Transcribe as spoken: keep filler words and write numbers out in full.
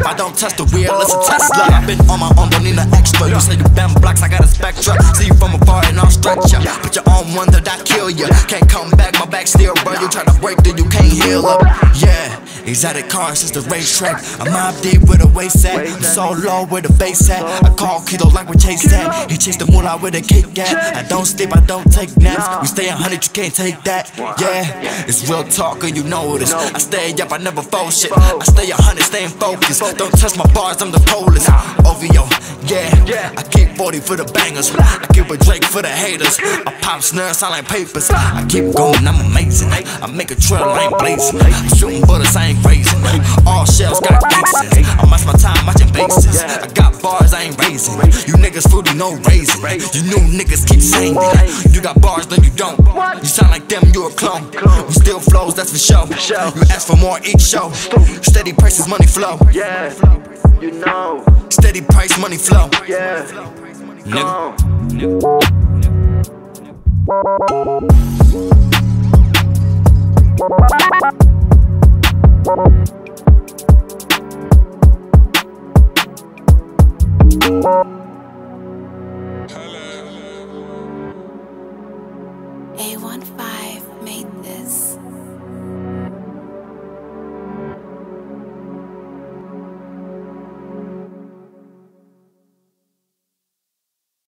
I don't touch the wheel, it's a Tesla. I've been on my own, don't need an extra. You say you bend blocks, I got a spectra. See you from afar and I'll stretch ya. Put your own one that I kill ya. Can't come back, my back still burn. You try to break through, you can't heal up. Yeah, exotic cars, it's the racetrack. I'm mob deep with a waist at. I'm so low where the bass at. I call Kilo like we chase that. He chased the moolah with a kick at. I don't sleep, I don't take naps. We stay a hundred, you can't take that. Yeah, it's real talk and you know this. I stay up, I never fold shit. I stay a hundred, staying focused. Don't touch my bars, I'm the police. O V O, yeah, I keep forty for the bangers. I keep a Drake for the haters. I pop snares, sound like papers. I keep going, I'm amazing. I make a trail, I ain't blazing. I'm shooting bullets, I ain't raising. All shells got cases. I match my time watching bases. I got bars, I ain't raising. You niggas fruity, no raisin. You new niggas keep saying that. You got bars, then you don't. You sound like them, you a clone. We still flows, that's for sure. You ask for more each show. Steady prices, money flow. Yeah, you know. Steady price, money flow. Yeah, Nigga. A one five made this.